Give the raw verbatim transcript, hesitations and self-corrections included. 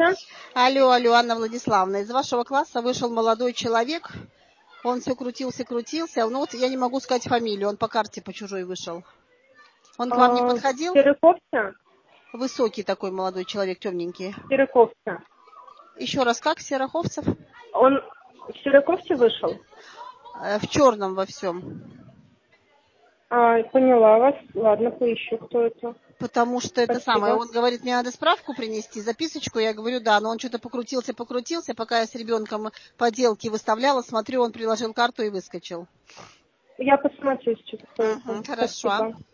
Здравствуйте. Алло, алло, Анна Владиславовна, из вашего класса вышел молодой человек, он все крутился, крутился, ну вот я не могу сказать фамилию, он по карте по чужой вышел. Он к вам не А, подходил? серой кофте? Высокий такой молодой человек, темненький. В серой кофте. Еще раз, как Сероховцев? Он в серой кофте вышел? Э, В черном во всем. А, поняла вас. Ладно, поищу, кто это. Потому что это самое, Спасибо. он говорит, мне надо справку принести, записочку, я говорю, да, но он что-то покрутился, покрутился, пока я с ребенком поделки выставляла, смотрю, он приложил карту и выскочил. Я посмотрю сейчас, кто это. Угу, хорошо. Спасибо.